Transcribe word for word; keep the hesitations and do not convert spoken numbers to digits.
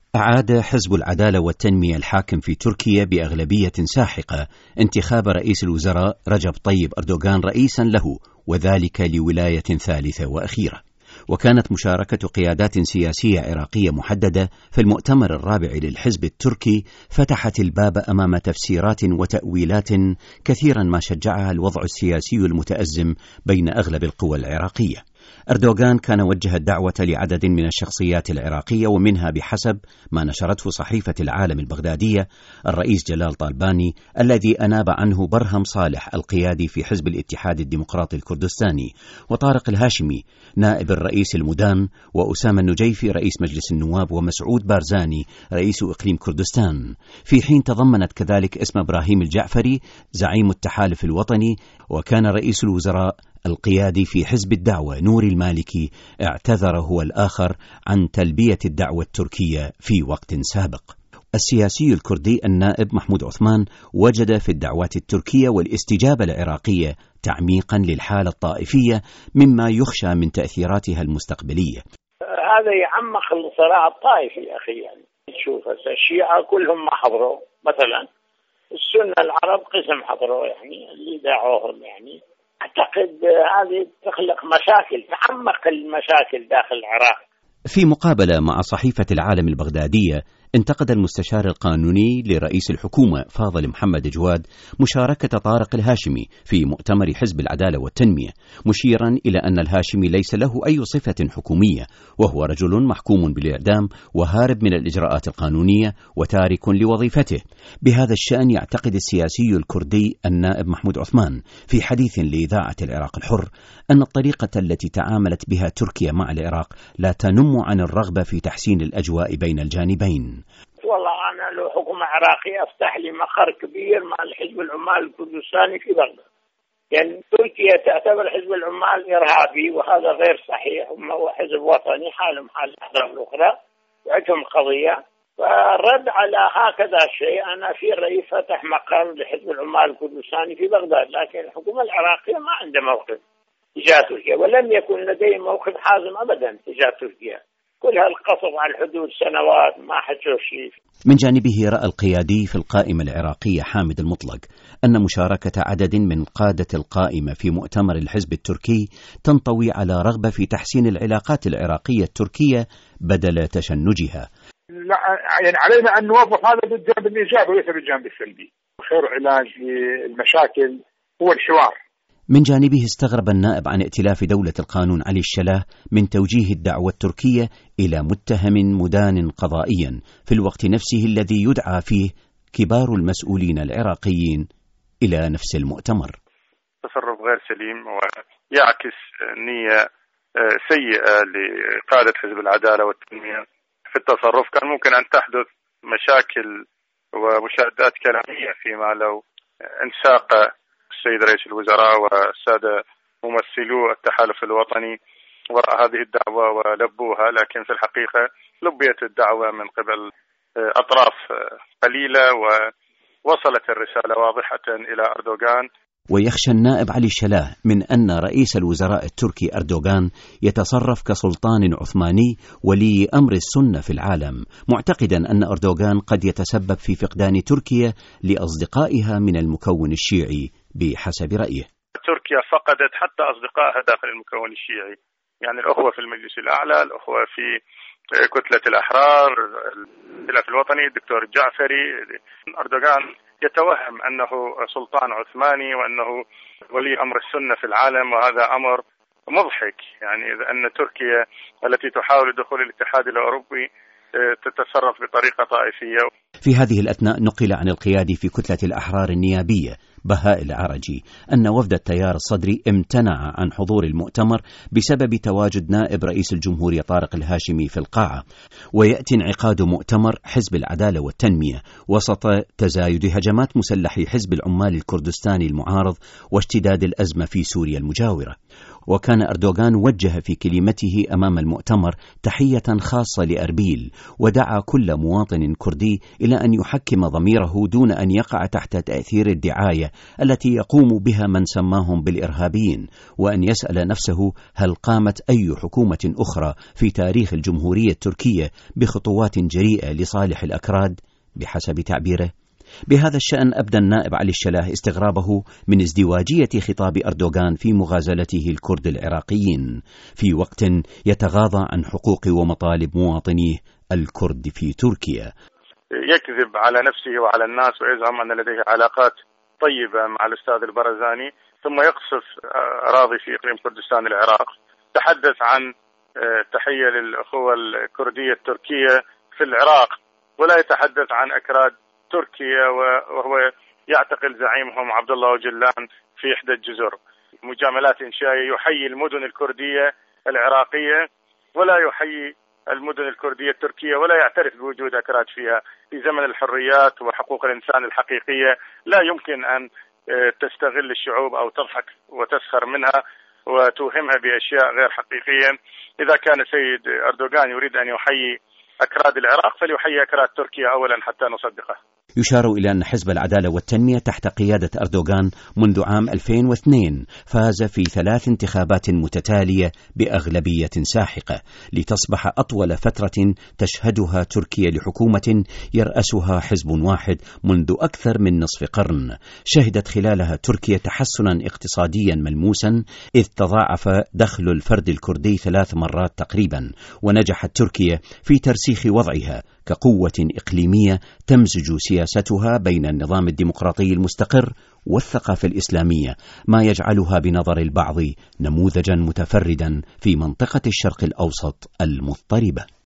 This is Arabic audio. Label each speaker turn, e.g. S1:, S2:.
S1: أعاد حزب العدالة والتنمية الحاكم في تركيا بأغلبية ساحقة انتخاب رئيس الوزراء رجب طيب أردوغان رئيسا له، وذلك لولاية ثالثة وأخيرة. وكانت مشاركة قيادات سياسية عراقية محددة في المؤتمر الرابع للحزب التركي فتحت الباب أمام تفسيرات وتأويلات كثيرا ما شجعها الوضع السياسي المتأزم بين أغلب القوى العراقية. أردوغان كان وجه الدعوة لعدد من الشخصيات العراقية، ومنها بحسب ما نشرته صحيفة العالم البغدادية الرئيس جلال طالباني الذي أناب عنه برهم صالح القيادي في حزب الاتحاد الديمقراطي الكردستاني، وطارق الهاشمي نائب الرئيس المدان، وأسامة النجيفي رئيس مجلس النواب، ومسعود بارزاني رئيس إقليم كردستان، في حين تضمنت كذلك اسم إبراهيم الجعفري زعيم التحالف الوطني. وكان رئيس الوزراء القيادي في حزب الدعوة نور المالكي اعتذر هو الآخر عن تلبية الدعوة التركية في وقت سابق. السياسي الكردي النائب محمود عثمان وجد في الدعوات التركية والاستجابة العراقية تعميقا للحالة الطائفية مما يخشى من تأثيراتها المستقبلية.
S2: هذا يعمق الصراع الطائفي يا أخي. يعني تشوف الشيعة كلهم ما حضروا مثلا، السنة العرب قسم حضروا، يعني اللي دعوهم. يعني أعتقد هذه تخلق مشاكل، تعمق المشاكل داخل العراق.
S1: في مقابلة مع صحيفة العالم البغدادية انتقد المستشار القانوني لرئيس الحكومة فاضل محمد جواد مشاركة طارق الهاشمي في مؤتمر حزب العدالة والتنمية، مشيرا إلى أن الهاشمي ليس له أي صفة حكومية، وهو رجل محكوم بالإعدام وهارب من الإجراءات القانونية وتارك لوظيفته. بهذا الشأن يعتقد السياسي الكردي النائب محمود عثمان في حديث لإذاعة العراق الحر أن الطريقة التي تعاملت بها تركيا مع العراق لا تنم عن الرغبة في تحسين الأجواء بين الجانبين.
S2: والله أنا لو حكومة عراقية أفتح لي مقر كبير مع الحزب العمال الكردستاني في بغداد. يعني تركيا تعتبر حزب العمال إرهابي، وهذا غير صحيح. هم هو حزب وطني حالهم حال الأحزاب الأخرى وعندهم قضية. فالرد على هكذا شيء، أنا في رأيي فتح مقر لحزب العمال الكردستاني في بغداد، لكن الحكومة العراقية ما عندها موقف تجاه تركيا، ولم يكن لديه موقف حازم أبدا تجاه تركيا. كل هالقصف على الحدود سنوات ما حجوا شيء.
S1: من جانبه رأى القيادي في القائمة العراقية حامد المطلق أن مشاركة عدد من قادة القائمة في مؤتمر الحزب التركي تنطوي على رغبة في تحسين العلاقات العراقية التركية بدل تشنجها.
S3: لا يعني علينا أن نوظف هذا بالجانب الإيجابي وليس بالجانب السلبي. خير علاج للمشاكل هو الحوار.
S1: من جانبه استغرب النائب عن ائتلاف دولة القانون علي الشلاه من توجيه الدعوة التركية إلى متهم مدان قضائيا في الوقت نفسه الذي يدعى فيه كبار المسؤولين العراقيين إلى نفس المؤتمر.
S4: تصرف غير سليم ويعكس نية سيئة لقادة حزب العدالة والتنمية في التصرف. كان ممكن أن تحدث مشاكل ومشادات كلامية فيما لو انساق السيد رئيس الوزراء والسادة ممثلو التحالف الوطني وراء هذه الدعوة ولبوها، لكن في الحقيقة لبيت الدعوة من قبل أطراف قليلة ووصلت الرسالة واضحة إلى أردوغان.
S1: ويخشى النائب علي الشلاه من أن رئيس الوزراء التركي أردوغان يتصرف كسلطان عثماني ولي أمر السنة في العالم، معتقدا أن أردوغان قد يتسبب في فقدان تركيا لأصدقائها من المكون الشيعي بحسب رأيه.
S4: تركيا فقدت حتى أصدقائها داخل المكون الشيعي، يعني الأخوة في المجلس الأعلى، الأخوة في كتلة الأحرار، الائتلاف الوطني، الدكتور الجعفري. أردوغان يتوهم أنه سلطان عثماني وأنه ولي أمر السنة في العالم، وهذا أمر مضحك. يعني أن تركيا التي تحاول دخول الاتحاد الأوروبي تتصرف بطريقة طائفية.
S1: في هذه الأثناء نقل عن القيادي في كتلة الأحرار النيابية بهاء العرجي أن وفد التيار الصدري امتنع عن حضور المؤتمر بسبب تواجد نائب رئيس الجمهورية طارق الهاشمي في القاعة، ويأتي انعقاد مؤتمر حزب العدالة والتنمية وسط تزايد هجمات مسلحي حزب العمال الكردستاني المعارض واشتداد الأزمة في سوريا المجاورة. وكان أردوغان وجه في كلمته أمام المؤتمر تحية خاصة لأربيل، ودعا كل مواطن كردي إلى أن يحكم ضميره دون أن يقع تحت تأثير الدعاية التي يقوم بها من سماهم بالإرهابيين، وأن يسأل نفسه هل قامت أي حكومة أخرى في تاريخ الجمهورية التركية بخطوات جريئة لصالح الأكراد بحسب تعبيره. بهذا الشأن أبدى النائب علي الشلاه استغرابه من ازدواجية خطاب أردوغان في مغازلته الكرد العراقيين في وقت يتغاضى عن حقوق ومطالب مواطنيه الكرد في تركيا.
S4: يكذب على نفسه وعلى الناس ويزعم أن لديه علاقات طيبة مع الأستاذ البرزاني، ثم يقصف أراضي في إقليم كردستان العراق. تحدث عن تحية للأخوة الكردية التركية في العراق، ولا يتحدث عن أكراد تركيا وهو يعتقل زعيمهم عبد الله أوجلان في إحدى الجزر. مجاملات إنشائية، يحيي المدن الكردية العراقية ولا يحيي المدن الكردية التركية، ولا يعترف بوجود أكراد فيها. في زمن الحريات وحقوق الإنسان الحقيقية لا يمكن أن تستغل الشعوب أو تضحك وتسخر منها وتوهمها بأشياء غير حقيقية. إذا كان سيد أردوغان يريد أن يحيي أكراد العراق فليحيي أكراد تركيا أولا حتى نصدقه.
S1: يشار إلى أن حزب العدالة والتنمية تحت قيادة أردوغان منذ عام ألفين واثنين فاز في ثلاث انتخابات متتالية بأغلبية ساحقة، لتصبح أطول فترة تشهدها تركيا لحكومة يرأسها حزب واحد منذ أكثر من نصف قرن. شهدت خلالها تركيا تحسنا اقتصاديا ملموسا، إذ تضاعف دخل الفرد الكردي ثلاث مرات تقريبا، ونجحت تركيا في ترسيخ وضعها كقوة إقليمية تمزج سياستها بين النظام الديمقراطي المستقر والثقافة الإسلامية، ما يجعلها بنظر البعض نموذجا متفردا في منطقة الشرق الأوسط المضطربة.